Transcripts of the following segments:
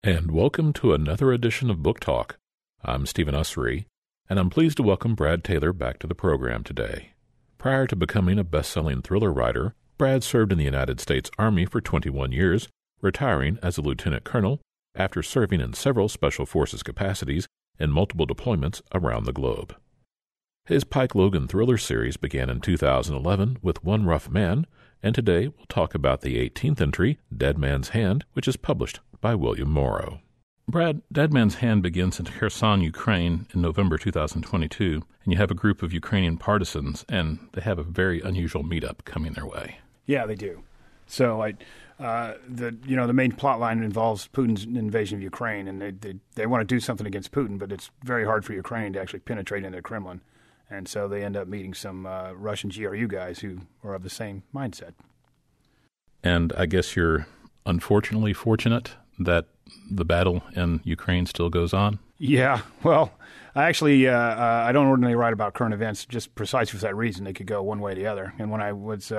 And welcome to another edition of Book Talk. I'm Stephen Ussery, and I'm pleased to welcome Brad Taylor back to the program today. Prior to becoming a best-selling thriller writer, Brad served in the United States Army for 21 years, retiring as a lieutenant colonel after serving in several Special Forces capacities in multiple deployments around the globe. His Pike Logan thriller series began in 2011 with One Rough Man, and today we'll talk about the 18th entry, Dead Man's Hand, which is published by William Morrow. Brad, Dead Man's Hand begins in Kherson, Ukraine in November 2022, and you have a group of Ukrainian partisans, and they have a very unusual meetup coming their way. Yeah, they do. So the main plot line involves Putin's invasion of Ukraine, and they want to do something against Putin, but it's very hard for Ukraine to actually penetrate into the Kremlin. And so they end up meeting some Russian GRU guys who are of the same mindset. And I guess you're unfortunately fortunate that the battle in Ukraine still goes on? Yeah, well, I don't ordinarily write about current events just precisely for that reason. They could go one way or the other. And when I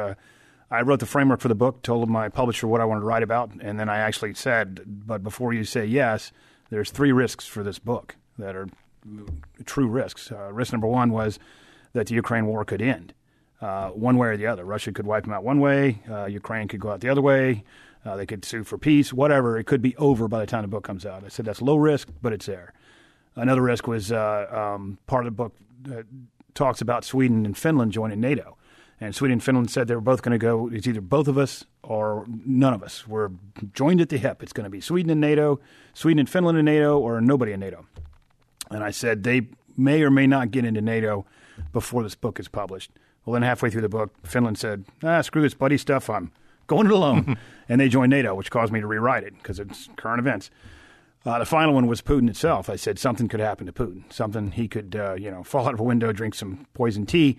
wrote the framework for the book, told my publisher what I wanted to write about, and then I actually said, but before you say yes, there's 3 risks for this book that are true risks. Risk number 1 was that the Ukraine war could end one way or the other. Russia could wipe them out one way. Ukraine could go out the other way. They could sue for peace, whatever. It could be over by the time the book comes out. I said that's low risk, but it's there. Another risk was part of the book talks about Sweden and Finland joining NATO. And Sweden and Finland said they were both going to go, it's either both of us or none of us. We're joined at the hip. It's going to be Sweden and NATO, Sweden and Finland in NATO, or nobody in NATO. And I said they may or may not get into NATO before this book is published. Well, then halfway through the book, Finland said, screw this buddy stuff. I'm going it alone. And they joined NATO, which caused me to rewrite it because it's current events. The final one was Putin itself. I said something could happen to Putin. Something he could, fall out of a window, drink some poison tea.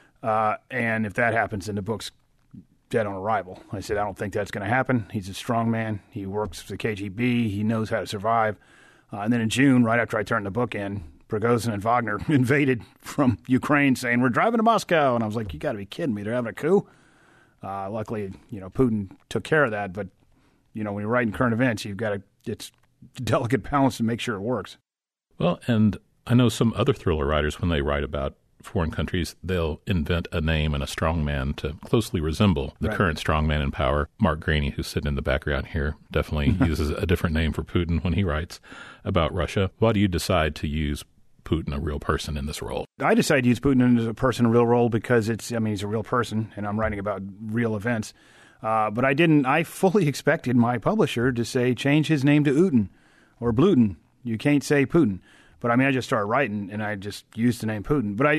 And if that happens, then the book's dead on arrival. I said, I don't think that's going to happen. He's a strong man. He works for the KGB. He knows how to survive. And then in June, right after I turned the book in, Prigozhin and Wagner invaded from Ukraine saying, we're driving to Moscow. And I was like, you got to be kidding me. They're having a coup. Luckily, Putin took care of that. But, when you're writing current events, it's a delicate balance to make sure it works. Well, and I know some other thriller writers, when they write about foreign countries, they'll invent a name and a strongman to closely resemble the current strongman in power. Mark Graney, who's sitting in the background here, definitely uses a different name for Putin when he writes about Russia. Why do you decide to use Putin, a real person, in this role? I decided to use Putin as a person, a real role, because he's a real person, and I'm writing about real events. But I fully expected my publisher to say, change his name to Utin or Bluten. You can't say Putin. But I just started writing, and I just used the name Putin. But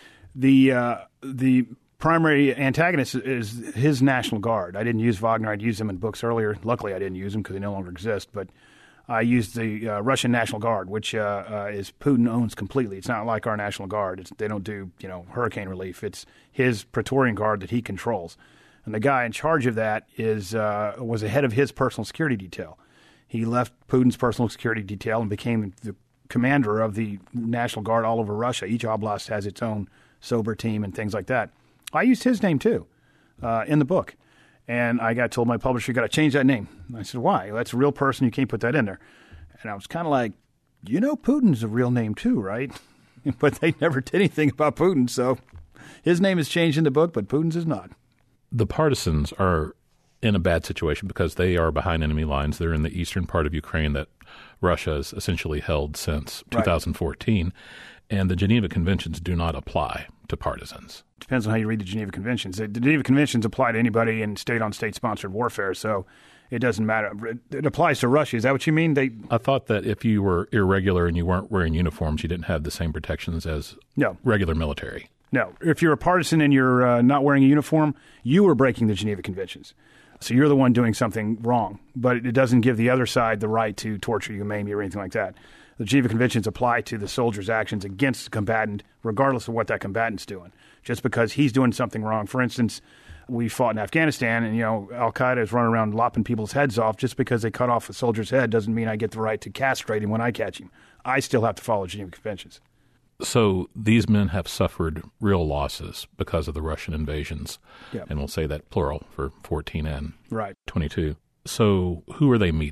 the primary antagonist is his National Guard. I didn't use Wagner. I'd used them in books earlier. Luckily, I didn't use them because they no longer exist. But I used the Russian National Guard, which is Putin owns completely. It's not like our National Guard. They don't do hurricane relief. It's his Praetorian Guard that he controls, and the guy in charge of that was the head of his personal security detail. He left Putin's personal security detail and became the commander of the National Guard all over Russia. Each oblast has its own sober team and things like that. I used his name too in the book. And I got told my publisher, you got to change that name. I said, why? Well, that's a real person. You can't put that in there. And I was kind of like, Putin's a real name too, right? But they never did anything about Putin. So his name is changed in the book, but Putin's is not. The partisans are in a bad situation because they are behind enemy lines. They're in the eastern part of Ukraine that Russia has essentially held since 2014, and the Geneva Conventions do not apply to partisans. Depends on how you read the Geneva Conventions. The Geneva Conventions apply to anybody in state-on-state sponsored warfare, so it doesn't matter. It applies to Russia. Is that what you mean? I thought that if you were irregular and you weren't wearing uniforms, you didn't have the same protections as regular military. No. If you're a partisan and you're not wearing a uniform, you are breaking the Geneva Conventions. So you're the one doing something wrong, but it doesn't give the other side the right to torture you, maim you, or anything like that. The Geneva Conventions apply to the soldier's actions against the combatant, regardless of what that combatant's doing. Just because he's doing something wrong. For instance, we fought in Afghanistan, and Al-Qaeda is running around lopping people's heads off. Just because they cut off a soldier's head doesn't mean I get the right to castrate him when I catch him. I still have to follow Geneva Conventions. So these men have suffered real losses because of the Russian invasions. Yep. And we'll say that plural for 14 and right. 22. So who are they meeting?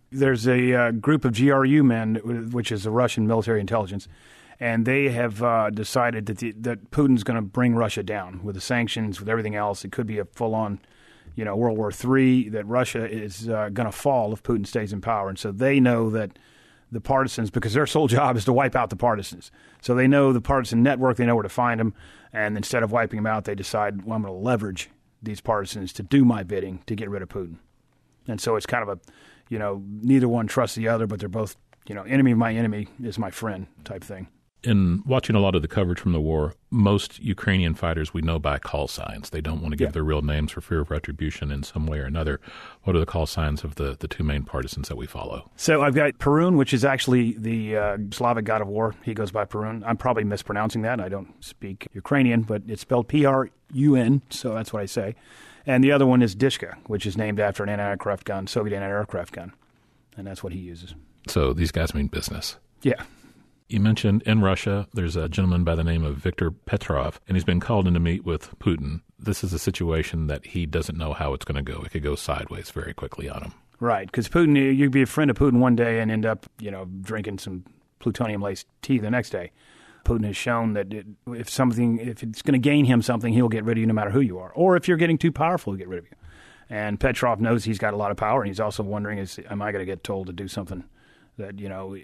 There's a group of GRU men, which is the Russian military intelligence, and they have decided that Putin's going to bring Russia down with the sanctions, with everything else. It could be a full-on, World War III, that Russia is going to fall if Putin stays in power. And so they know that the partisans, because their sole job is to wipe out the partisans. So they know the partisan network, they know where to find them, and instead of wiping them out, they decide, well, I'm going to leverage these partisans to do my bidding to get rid of Putin. And so it's kind of neither one trusts the other, but they're both, enemy of my enemy is my friend type thing. In watching a lot of the coverage from the war, most Ukrainian fighters we know by call signs. They don't want to give their real names for fear of retribution in some way or another. What are the call signs of the two main partisans that we follow? So I've got Perun, which is actually the Slavic god of war. He goes by Perun. I'm probably mispronouncing that. I don't speak Ukrainian, but it's spelled Prun, so that's what I say. And the other one is Dishka, which is named after an anti-aircraft gun, Soviet anti-aircraft gun. And that's what he uses. So these guys mean business. Yeah. You mentioned in Russia, there's a gentleman by the name of Viktor Petrov, and he's been called in to meet with Putin. This is a situation that he doesn't know how it's going to go. It could go sideways very quickly on him. Right, because Putin, you'd be a friend of Putin one day and end up, drinking some plutonium-laced tea the next day. Putin has shown that if it's going to gain him something, he'll get rid of you no matter who you are. Or if you're getting too powerful, he'll get rid of you. And Petrov knows he's got a lot of power, and he's also wondering, am I going to get told to do something that,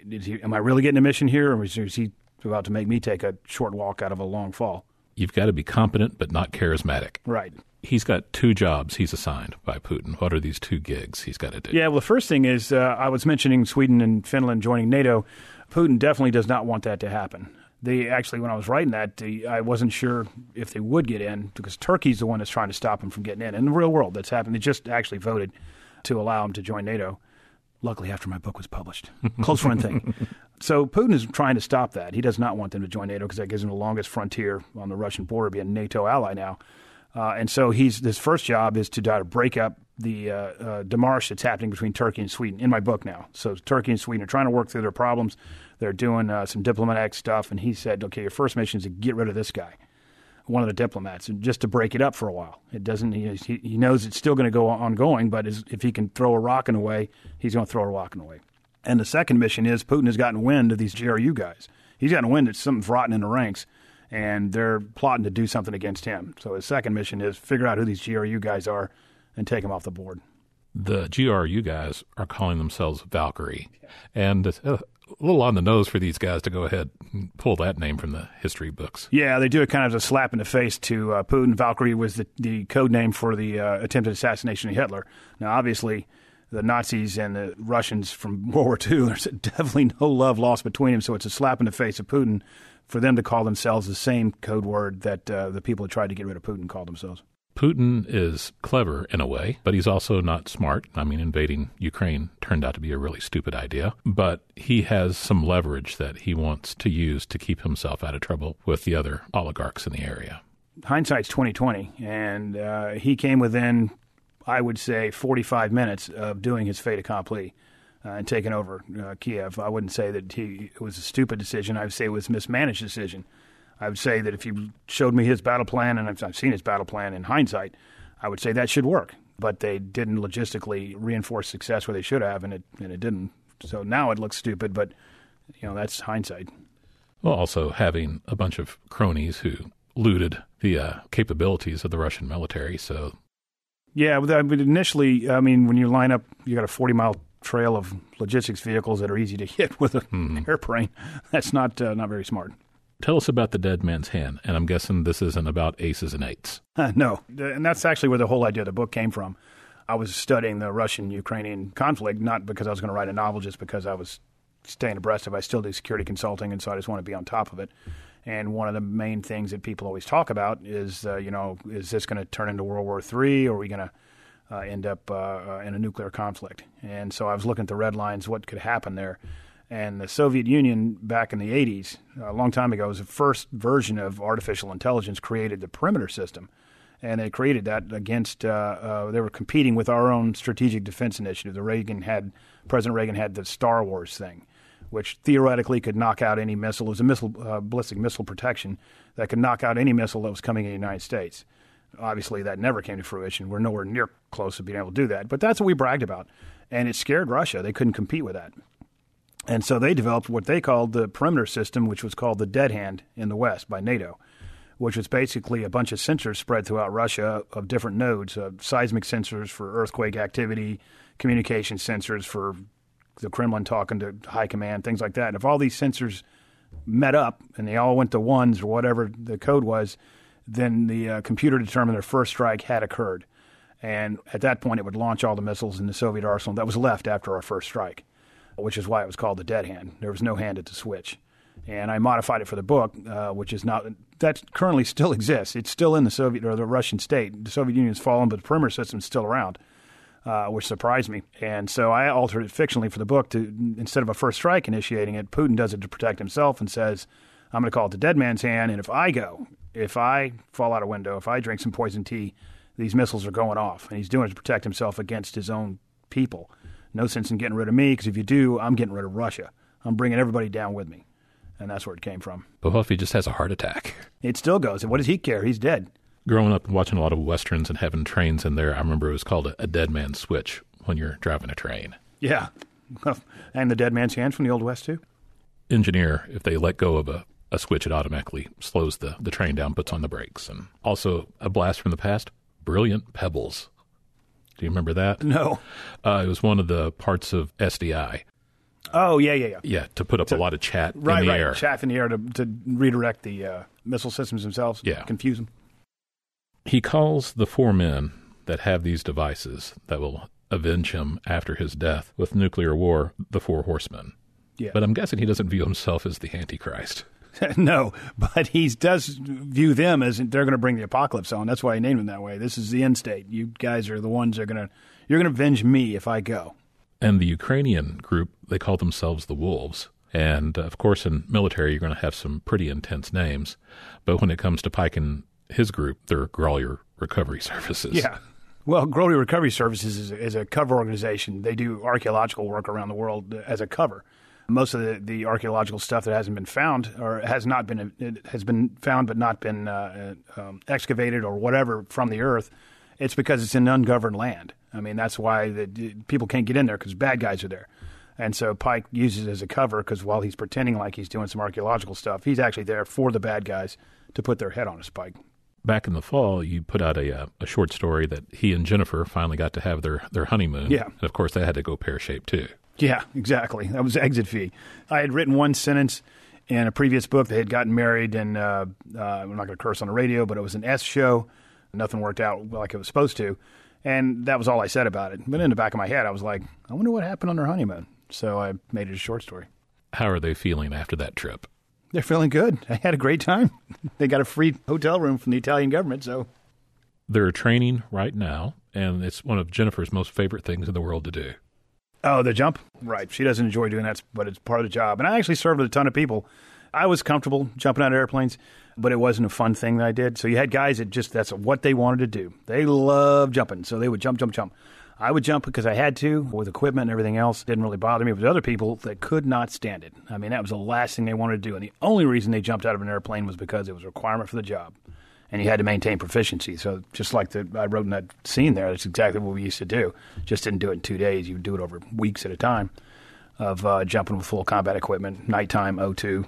am I really getting a mission here, or is he about to make me take a short walk out of a long fall? You've got to be competent but not charismatic. Right. He's got two jobs he's assigned by Putin. What are these two gigs he's got to do? Yeah, well, the first thing is I was mentioning Sweden and Finland joining NATO. Putin definitely does not want that to happen. They actually, when I was writing that, I wasn't sure if they would get in because Turkey's the one that's trying to stop them from getting in. In the real world, that's happened. They just actually voted to allow them to join NATO. Luckily, after my book was published. Close friend thing. So Putin is trying to stop that. He does not want them to join NATO because that gives him the longest frontier on the Russian border, be a NATO ally now. And so his first job is to try to break up the demarche that's happening between Turkey and Sweden in my book now. So Turkey and Sweden are trying to work through their problems. They're doing some diplomatic stuff. And he said, okay, your first mission is to get rid of this guy, one of the diplomats, and just to break it up for a while. It doesn't. He knows it's still going to go ongoing, but if he can throw a rock in the way, he's going to throw a rock in the way. And the second mission is Putin has gotten wind of these GRU guys. He's gotten wind that something's rotten in the ranks, and they're plotting to do something against him. So his second mission is figure out who these GRU guys are and take them off the board. The GRU guys are calling themselves Valkyrie, and a little on the nose for these guys to go ahead and pull that name from the history books. Yeah, they do it kind of as a slap in the face to Putin. Valkyrie was the code name for the attempted assassination of Hitler. Now, obviously, the Nazis and the Russians from World War II, there's definitely no love lost between them, so it's a slap in the face of Putin for them to call themselves the same code word that the people who tried to get rid of Putin called themselves. Putin is clever in a way, but he's also not smart. I mean, invading Ukraine turned out to be a really stupid idea, but he has some leverage that he wants to use to keep himself out of trouble with the other oligarchs in the area. Hindsight's 20/20, and he came within, I would say, 45 minutes of doing his fait accompli and taking over Kiev. I wouldn't say that it was a stupid decision. I would say it was a mismanaged decision. I would say that if you showed me his battle plan, and I've seen his battle plan in hindsight, I would say that should work. But they didn't logistically reinforce success where they should have, and it didn't. So now it looks stupid, but that's hindsight. Well, also having a bunch of cronies who looted the capabilities of the Russian military. So, yeah, but initially, I mean, when you line up, you got a 40-mile trail of logistics vehicles that are easy to hit with an airplane. That's not very smart. Tell us about the Dead Man's Hand, and I'm guessing this isn't about aces and eights. No, and that's actually where the whole idea of the book came from. I was studying the Russian-Ukrainian conflict, not because I was going to write a novel, just because I was staying abreast of it. I still do security consulting, and so I just want to be on top of it. And one of the main things that people always talk about is, is this going to turn into World War III, or are we going to end up in a nuclear conflict? And so I was looking at the red lines, what could happen there. And the Soviet Union back in the 80s, a long time ago, was the first version of artificial intelligence, created the perimeter system. And they created that against, they were competing with our own strategic defense initiative. President Reagan had the Star Wars thing, which theoretically could knock out any missile. It was a ballistic missile protection that could knock out any missile that was coming in the United States. Obviously, that never came to fruition. We're nowhere near close to being able to do that. But that's what we bragged about. And it scared Russia. They couldn't compete with that. And so they developed what they called the perimeter system, which was called the Dead Hand in the West by NATO, which was basically a bunch of sensors spread throughout Russia of different nodes, seismic sensors for earthquake activity, communication sensors for the Kremlin talking to high command, things like that. And if all these sensors met up and they all went to ones or whatever the code was, then the computer determined their first strike had occurred. And at that point, it would launch all the missiles in the Soviet arsenal that was left after our first strike, which is why it was called the Dead Hand. There was no hand at the switch. And I modified it for the book, which is now that currently still exists. It's still in the Soviet or the Russian state. The Soviet Union has fallen, but the perimeter system is still around, which surprised me. And so I altered it fictionally for the book to, instead of a first strike initiating it, Putin does it to protect himself and says, I'm going to call it the dead man's hand. And if I fall out a window, if I drink some poison tea, these missiles are going off. And he's doing it to protect himself against his own people. No sense in getting rid of me, because if you do, I'm getting rid of Russia. I'm bringing everybody down with me. And that's where it came from. But what if he just has a heart attack? It still goes. And what does he care? He's dead. Growing up and watching a lot of Westerns and having trains in there, I remember it was called a dead man's switch when you're driving a train. Yeah. And the dead man's hand from the Old West, too? Engineer, if they let go of a switch, it automatically slows the train down, puts on the brakes. And also, a blast from the past, brilliant pebbles. Do you remember that? No. It was one of the parts of SDI. Oh, yeah. Yeah, to put up a lot of chat in the air. Chaff in the air to redirect the missile systems themselves, confuse them. He calls the 4 men that have these devices that will avenge him after his death with nuclear war, the 4 horsemen. Yeah. But I'm guessing he doesn't view himself as the Antichrist. No, but he does view them as they're going to bring the apocalypse on. That's why he named them that way. This is the end state. You guys are the ones that you're going to avenge me if I go. And the Ukrainian group, they call themselves the Wolves. And, of course, in military, you're going to have some pretty intense names. But when it comes to Pike and his group, they're Grolier Recovery Services. Yeah. Well, Grolier Recovery Services is a cover organization. They do archaeological work around the world as a cover. Most of the archaeological stuff that hasn't been found or has been found but not been excavated or whatever from the earth, it's because it's in ungoverned land. I mean, that's why people can't get in there because bad guys are there. And so Pike uses it as a cover because while he's pretending like he's doing some archaeological stuff, he's actually there for the bad guys to put their head on a spike. Back in the fall, you put out a short story that he and Jennifer finally got to have their honeymoon. Yeah. And, of course, they had to go pear-shaped, too. Yeah, exactly. That was exit fee. I had written one sentence in a previous book. They had gotten married, and I'm not going to curse on the radio, but it was an S show. Nothing worked out like it was supposed to. And that was all I said about it. But in the back of my head, I was like, I wonder what happened on their honeymoon. So I made it a short story. How are they feeling after that trip? They're feeling good. I had a great time. They got a free hotel room from the Italian government, so. They're training right now, and it's one of Jennifer's most favorite things in the world to do. Oh, the jump? Right. She doesn't enjoy doing that, but it's part of the job. And I actually served with a ton of people. I was comfortable jumping out of airplanes, but it wasn't a fun thing that I did. So you had guys that that's what they wanted to do. They love jumping, so they would jump. I would jump because I had to with equipment and everything else. It didn't really bother me. But there was other people that could not stand it. I mean, that was the last thing they wanted to do. And the only reason they jumped out of an airplane was because it was a requirement for the job. And you had to maintain proficiency. So just like I wrote in that scene there, that's exactly what we used to do. Just didn't do it in 2 days. You would do it over weeks at a time of jumping with full combat equipment, nighttime, O2,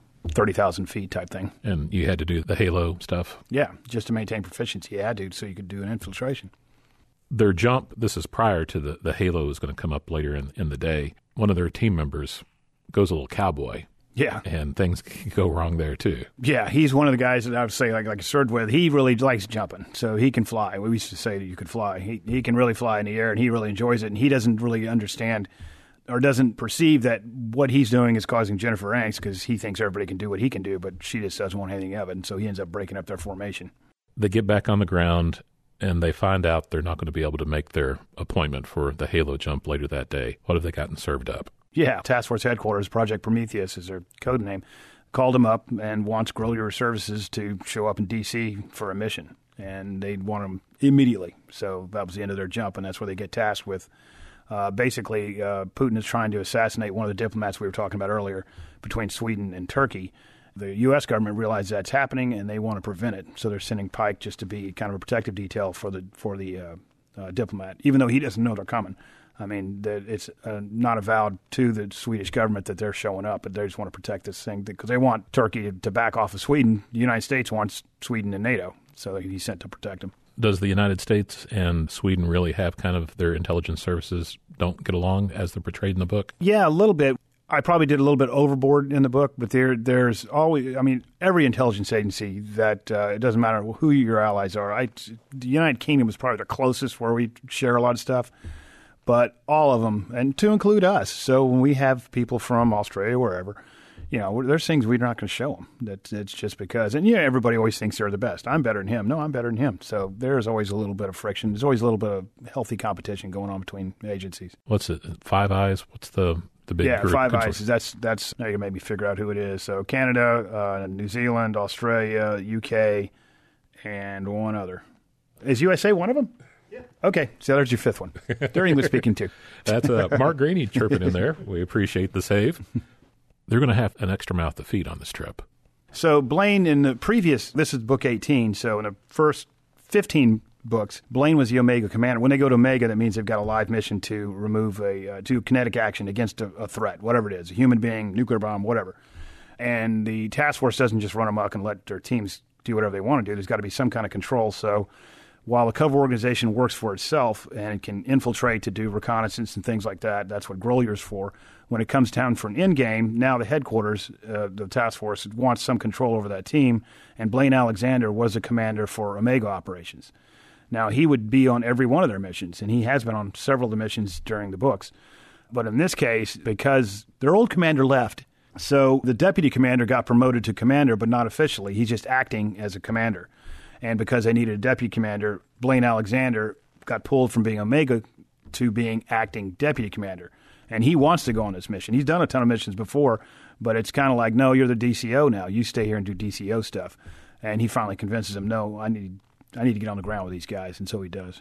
30,000 feet type thing. And you had to do the halo stuff? Yeah, just to maintain proficiency. You had to, so you could do an infiltration. Their jump, this is prior to the halo is going to come up later in the day. One of their team members goes a little cowboy. Yeah. And things can go wrong there, too. Yeah, he's one of the guys that I would say, like I served with, he really likes jumping, so he can fly. We used to say that you could fly. He can really fly in the air, and he really enjoys it, and he doesn't really understand or doesn't perceive that what he's doing is causing Jennifer angst because he thinks everybody can do what he can do, but she just doesn't want anything of it, and so he ends up breaking up their formation. They get back on the ground, and they find out they're not going to be able to make their appointment for the halo jump later that day. What have they gotten served up? Yeah, Task Force Headquarters, Project Prometheus is their code name, called them up and wants Grolier Services to show up in D.C. for a mission. And they want them immediately. So that was the end of their jump, and that's where they get tasked with. Basically, Putin is trying to assassinate one of the diplomats we were talking about earlier between Sweden and Turkey. The U.S. government realizes that's happening, and they want to prevent it. So they're sending Pike just to be kind of a protective detail for the diplomat, even though he doesn't know they're coming. I mean, it's not avowed to the Swedish government that they're showing up, but they just want to protect this thing because they want Turkey to back off of Sweden. The United States wants Sweden in NATO, so he's sent to protect them. Does the United States and Sweden really have kind of their intelligence services don't get along as they're portrayed in the book? Yeah, a little bit. I probably did a little bit overboard in the book, but there's always, I mean, every intelligence agency that it doesn't matter who your allies are. The United Kingdom is probably the closest where we share a lot of stuff, but all of them, and to include us. So when we have people from Australia, wherever, there's things we're not going to show them. It's just because, and everybody always thinks they're the best. I'm better than him. No, I'm better than him. So there's always a little bit of friction. There's always a little bit of healthy competition going on between agencies. What's it? Five Eyes? What's the big group? Five Eyes. That's now you made me figure out who it is. So Canada, New Zealand, Australia, UK, and one other. Is USA one of them? Yeah. Okay, so there's your fifth one. They're English speaking too. That's Mark Graney chirping in there. We appreciate the save. They're going to have an extra mouth to feed on this trip. So Blaine, in the previous, this is book 18, so in the first 15 books, Blaine was the Omega commander. When they go to Omega, that means they've got a live mission to remove to kinetic action against a threat, whatever it is, a human being, nuclear bomb, whatever. And the task force doesn't just run amok and let their teams do whatever they want to do. There's got to be some kind of control. So while the Covert organization works for itself and can infiltrate to do reconnaissance and things like that, that's what Grolier's for. When it comes down for an end game, now the headquarters, the task force, wants some control over that team, and Blaine Alexander was the commander for Omega operations. Now, he would be on every one of their missions, and he has been on several of the missions during the books. But in this case, because their old commander left, so the deputy commander got promoted to commander, but not officially. He's just acting as a commander. And because they needed a deputy commander, Blaine Alexander got pulled from being Omega to being acting deputy commander. And he wants to go on this mission. He's done a ton of missions before, but it's kind of like, no, you're the DCO now. You stay here and do DCO stuff. And he finally convinces him, no, I need to get on the ground with these guys, and so he does.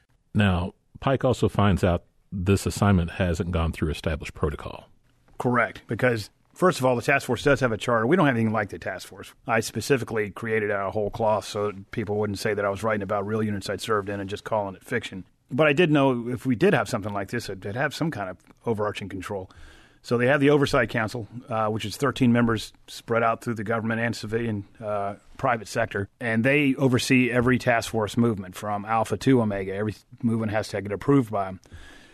Now, Pike also finds out this assignment hasn't gone through established protocol. Correct, because first of all, the task force does have a charter. We don't have anything like the task force. I specifically created out of whole cloth so that people wouldn't say that I was writing about real units I'd served in and just calling it fiction. But I did know if we did have something like this, it'd have some kind of overarching control. So they have the Oversight Council, which is 13 members spread out through the government and civilian private sector. And they oversee every task force movement from Alpha to Omega. Every movement has to get approved by them.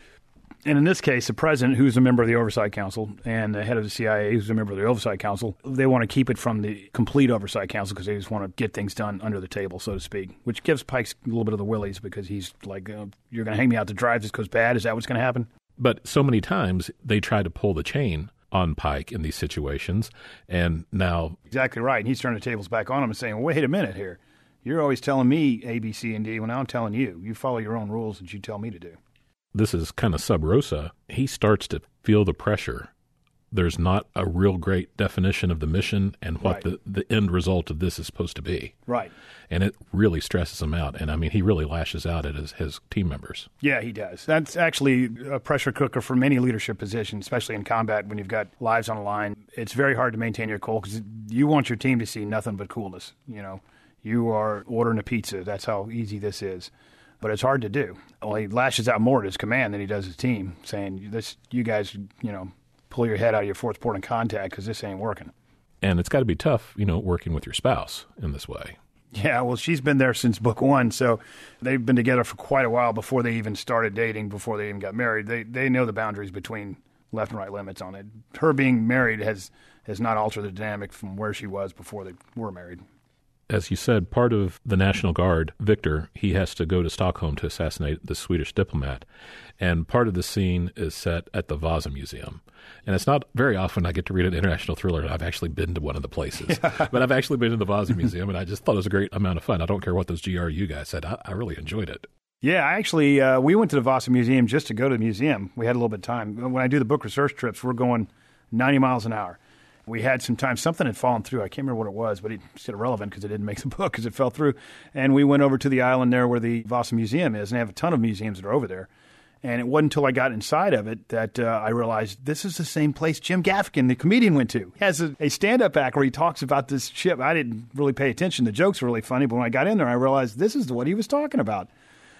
And in this case, the president, who's a member of the Oversight Council, and the head of the CIA, who's a member of the Oversight Council, they want to keep it from the complete Oversight Council because they just want to get things done under the table, so to speak, which gives Pike a little bit of the willies because he's like, you're going to hang me out to dry if this goes bad? Is that what's going to happen? But so many times they try to pull the chain on Pike in these situations, and now... Exactly right. And he's turning the tables back on him and saying, well, wait a minute here. You're always telling me A, B, C, and D. Well, now I'm telling you. You follow your own rules that you tell me to do. This is kind of sub rosa. He starts to feel the pressure. There's not a real great definition of the mission and what the end result of this is supposed to be. Right. And it really stresses him out. And, I mean, he really lashes out at his team members. Yeah, he does. That's actually a pressure cooker for many leadership positions, especially in combat when you've got lives on the line. It's very hard to maintain your cool because you want your team to see nothing but coolness. You are ordering a pizza. That's how easy this is. But it's hard to do. Well, he lashes out more at his command than he does his team, saying, "This, you guys, pull your head out of your fourth port of contact because this ain't working." And it's got to be tough, working with your spouse in this way. Yeah, well, she's been there since book one, so they've been together for quite a while before they even started dating, before they even got married. They know the boundaries between left and right limits on it. Her being married has not altered the dynamic from where she was before they were married. As you said, part of the National Guard, Victor, he has to go to Stockholm to assassinate the Swedish diplomat. And part of the scene is set at the Vasa Museum. And it's not very often I get to read an international thriller and I've actually been to one of the places. Yeah. But I've actually been to the Vasa Museum, and I just thought it was a great amount of fun. I don't care what those GRU guys said. I really enjoyed it. Yeah, actually, we went to the Vasa Museum just to go to the museum. We had a little bit of time. When I do the book research trips, we're going 90 miles an hour. We had some time. Something had fallen through. I can't remember what it was, but it's irrelevant because it didn't make the book because it fell through. And we went over to the island there where the Vasa Museum is, and they have a ton of museums that are over there. And it wasn't until I got inside of it that I realized this is the same place Jim Gaffigan, the comedian, went to. He has a stand-up act where he talks about this ship. I didn't really pay attention. The jokes were really funny, but when I got in there, I realized this is what he was talking about.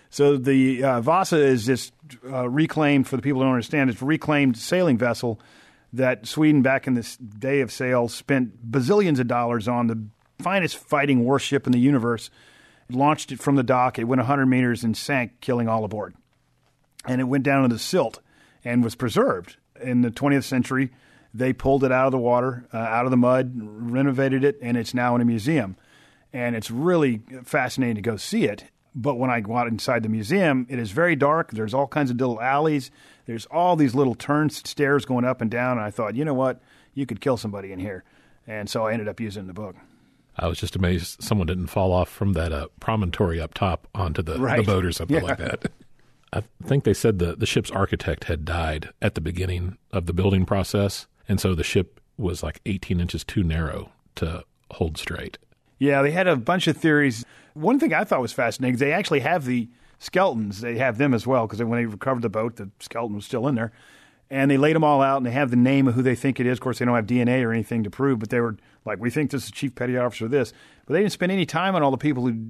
So the Vasa is this reclaimed, for the people who don't understand, it's a reclaimed sailing vessel that Sweden, back in this day of sail, spent bazillions of dollars on, the finest fighting warship in the universe. Launched it from the dock. It went 100 meters and sank, killing all aboard. And it went down into the silt and was preserved. In the 20th century, they pulled it out of the water, out of the mud, renovated it, and it's now in a museum. And it's really fascinating to go see it. But when I go out inside the museum, it is very dark. There's all kinds of little alleys. There's all these little stairs going up and down. And I thought, you know what? You could kill somebody in here. And so I ended up using the book. I was just amazed someone didn't fall off from that promontory up top onto the boat or something like that. I think they said the ship's architect had died at the beginning of the building process, and so the ship was like 18 inches too narrow to hold straight. Yeah, they had a bunch of theories. One thing I thought was fascinating is they actually have the skeletons. They have them as well, because when they recovered the boat, the skeleton was still in there. And they laid them all out, and they have the name of who they think it is. Of course, they don't have DNA or anything to prove, but they were like, we think this is Chief Petty Officer this. But they didn't spend any time on all the people who,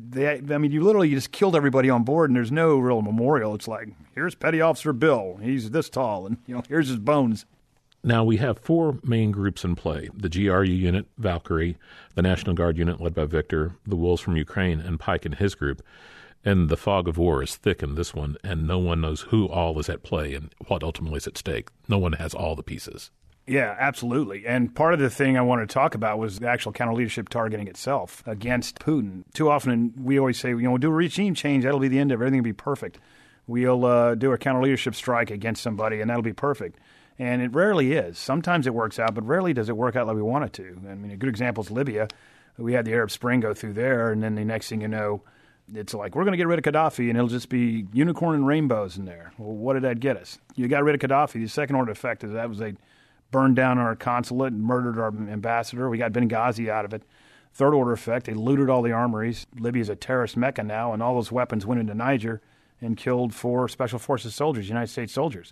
you just killed everybody on board, and there's no real memorial. It's like, here's Petty Officer Bill. He's this tall, and here's his bones. Now, we have four main groups in play: the GRU unit, Valkyrie, the National Guard unit led by Victor, the Wolves from Ukraine, and Pike and his group. And the fog of war is thick in this one, and no one knows who all is at play and what ultimately is at stake. No one has all the pieces. Yeah, absolutely. And part of the thing I wanted to talk about was the actual counter-leadership targeting itself against Putin. Too often, we always say, we'll do a regime change, that'll be the end of it, everything will be perfect. We'll do a counter-leadership strike against somebody, and that'll be perfect. And it rarely is. Sometimes it works out, but rarely does it work out like we want it to. I mean, a good example is Libya. We had the Arab Spring go through there, and then the next thing you know, it's like, we're going to get rid of Gaddafi, and it'll just be unicorn and rainbows in there. Well, what did that get us? You got rid of Gaddafi. The second-order effect of that was they burned down our consulate and murdered our ambassador. We got Benghazi out of it. Third-order effect, they looted all the armories. Libya's a terrorist mecca now, and all those weapons went into Niger and killed 4 Special Forces soldiers, United States soldiers.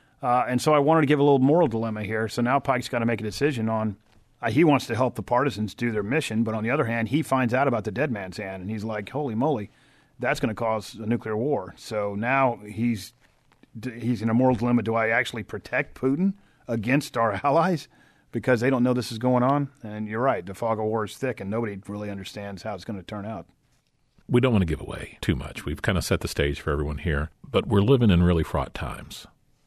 And so I wanted to give a little moral dilemma here. So now Pike's got to make a decision on he wants to help the partisans do their mission, but on the other hand, he finds out about the dead man's hand, and he's like, holy moly, that's going to cause a nuclear war. So now he's in a moral dilemma. Do I actually protect Putin against our allies because they don't know this is going on? And you're right, the fog of war is thick, and nobody really understands how it's going to turn out. We don't want to give away too much. We've kind of set the stage for everyone here, but we're living in really fraught times.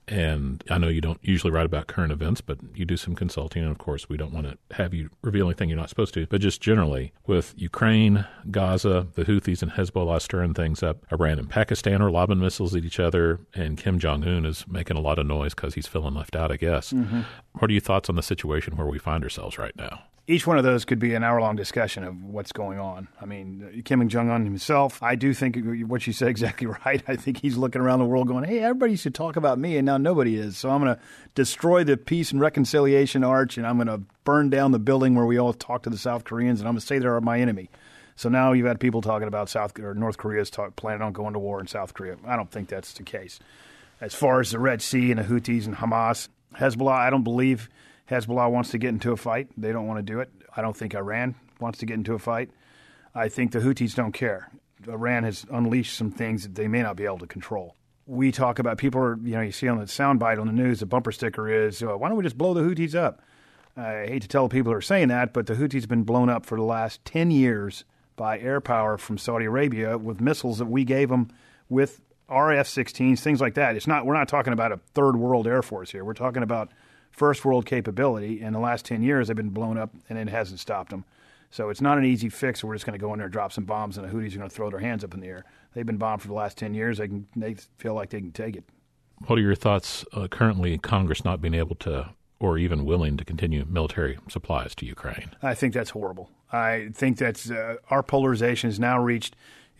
And I know you don't usually write about current events, but you do some consulting. And, of course, we don't want to have you reveal anything you're not supposed to. But just generally, with Ukraine, Gaza, the Houthis and Hezbollah stirring things up, Iran and Pakistan are lobbing missiles at each other, and Kim Jong-un is making a lot of noise because he's feeling left out, I guess. Mm-hmm. What are your thoughts on the situation where we find ourselves right now? Each one of those could be an hour-long discussion of what's going on. I mean, Kim Jong-un himself, I do think what you said exactly right. I think he's looking around the world going, hey, everybody should talk about me, and now nobody is. So I'm going to destroy the peace and reconciliation arch, and I'm going to burn down the building where we all talk to the South Koreans, and I'm going to say they're my enemy. So now you've had people talking about North Korea's planning on going to war in South Korea. I don't think that's the case. As far as the Red Sea and the Houthis and Hamas, Hezbollah, I don't believe Hezbollah wants to get into a fight. They don't want to do it. I don't think Iran wants to get into a fight. I think the Houthis don't care. Iran has unleashed some things that they may not be able to control. We talk about you see on the soundbite on the news, the bumper sticker is, why don't we just blow the Houthis up? I hate to tell people who are saying that, but the Houthis have been blown up for the last 10 years by air power from Saudi Arabia with missiles that we gave them with our F-16s, things like that. We're not talking about a third world air force here. We're talking about first world capability. In the last 10 years, they've been blown up, and it hasn't stopped them. So it's not an easy fix. We're just going to go in there, drop some bombs, and the Houthis are going to throw their hands up in the air. They've been bombed for the last 10 years. They feel like they can take it. What are your thoughts currently, Congress not being able to or even willing to continue military supplies to Ukraine? I think that's horrible. I think that's our polarization has now reached.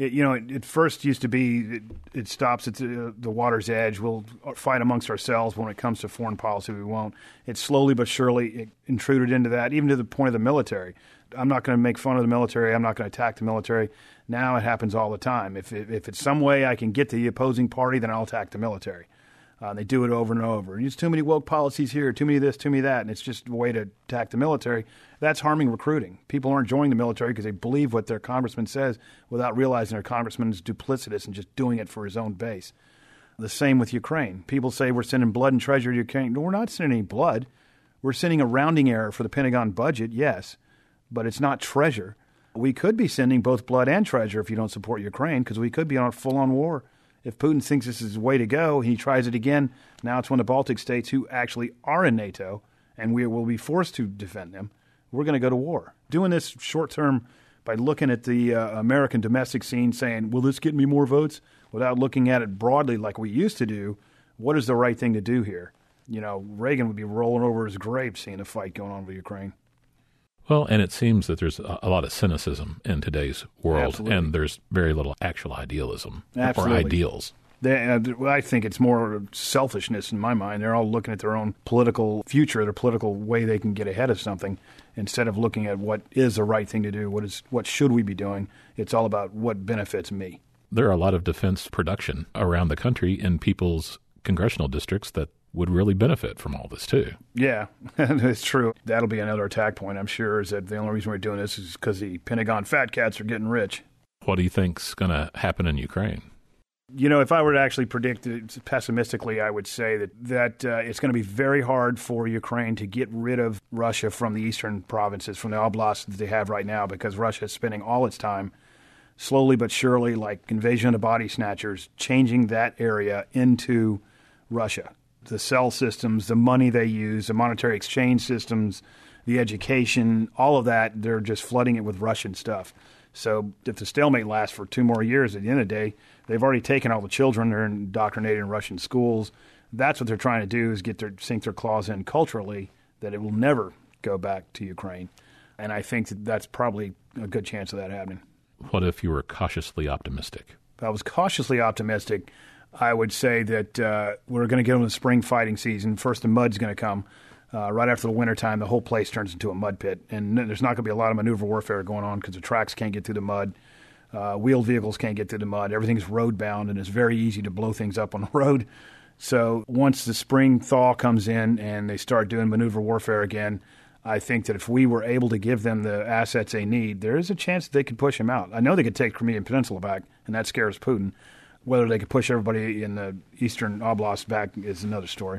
It first used to be it stops at the water's edge. We'll fight amongst ourselves. When it comes to foreign policy, we won't. It's slowly but surely intruded into that, even to the point of the military. I'm not going to make fun of the military. I'm not going to attack the military. Now it happens all the time. If it's some way I can get to the opposing party, then I'll attack the military. They do it over and over. There's too many woke policies here, too many this, too many that, and it's just a way to attack the military. That's harming recruiting. People aren't joining the military because they believe what their congressman says without realizing their congressman is duplicitous and just doing it for his own base. The same with Ukraine. People say we're sending blood and treasure to Ukraine. No, we're not sending any blood. We're sending a rounding error for the Pentagon budget, yes, but it's not treasure. We could be sending both blood and treasure if you don't support Ukraine, because we could be on a full-on war. If Putin thinks this is the way to go, he tries it again. Now it's one of the Baltic states who actually are in NATO, and we will be forced to defend them. We're going to go to war. Doing this short-term by looking at the American domestic scene, saying, will this get me more votes, without looking at it broadly like we used to do, what is the right thing to do here? You know, Reagan would be rolling over his grave seeing a fight going on with Ukraine. Well, and it seems that there's a lot of cynicism in today's world, Absolutely. And there's very little actual idealism Absolutely. or ideals. I think it's more selfishness in my mind. They're all looking at their own political future, their political way they can get ahead of something, instead of looking at what is the right thing to do, what should we be doing. It's all about what benefits me. There are a lot of defense production around the country in people's congressional districts that would really benefit from all this, too. Yeah, it's true. That'll be another attack point, I'm sure, is that the only reason we're doing this is because the Pentagon fat cats are getting rich. What do you think's going to happen in Ukraine? You know, if I were to actually predict it pessimistically, I would say that it's going to be very hard for Ukraine to get rid of Russia from the eastern provinces, from the oblasts that they have right now, because Russia is spending all its time slowly but surely, like invasion of body snatchers, changing that area into Russia. The cell systems, the money they use, the monetary exchange systems, the education, all of that, they're just flooding it with Russian stuff. So if the stalemate lasts for 2 more years, at the end of the day, they've already taken all the children. They're indoctrinated in Russian schools. That's what they're trying to do, is sink their claws in culturally, that it will never go back to Ukraine. And I think that's probably a good chance of that happening. What if you were cautiously optimistic? If I was cautiously optimistic, I would say that we're going to get into the spring fighting season. First, the mud's going to come. Right after the wintertime, the whole place turns into a mud pit. And there's not going to be a lot of maneuver warfare going on because the tracks can't get through the mud. Wheeled vehicles can't get through the mud. Everything's road-bound, and it's very easy to blow things up on the road. So once the spring thaw comes in and they start doing maneuver warfare again, I think that if we were able to give them the assets they need, there is a chance that they could push them out. I know they could take Crimean Peninsula back, and that scares Putin. Whether they could push everybody in the eastern oblast back is another story.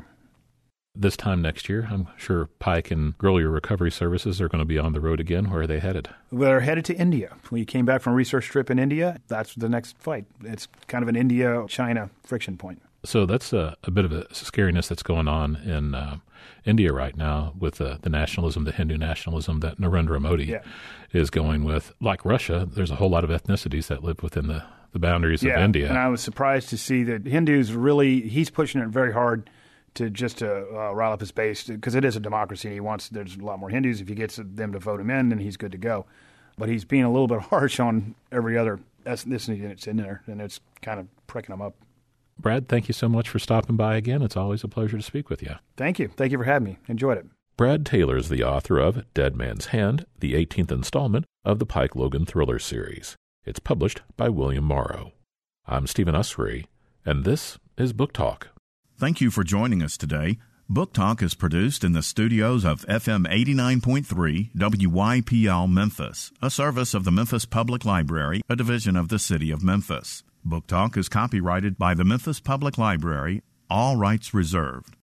This time next year, I'm sure Pike and Guerrilla Recovery Services are going to be on the road again. Where are they headed? They're headed to India. We came back from a research trip in India. That's the next fight. It's kind of an India-China friction point. So that's a bit of a scariness that's going on in India right now with the nationalism, the Hindu nationalism that Narendra Modi is going with. Like Russia, there's a whole lot of ethnicities that live within the boundaries of India. And I was surprised to see that Hindus he's pushing it very hard to rile up his base, because it is a democracy and there's a lot more Hindus. If he gets them to vote him in, then he's good to go. But he's being a little bit harsh on every other ethnicity that's in there, and it's kind of pricking them up. Brad, thank you so much for stopping by again. It's always a pleasure to speak with you. Thank you. Thank you for having me. Enjoyed it. Brad Taylor is the author of Dead Man's Hand, the 18th installment of the Pike Logan Thriller series. It's published by William Morrow. I'm Stephen Usry, and this is Book Talk. Thank you for joining us today. Book Talk is produced in the studios of FM 89.3 WYPL Memphis, a service of the Memphis Public Library, a division of the City of Memphis. Book Talk is copyrighted by the Memphis Public Library, all rights reserved.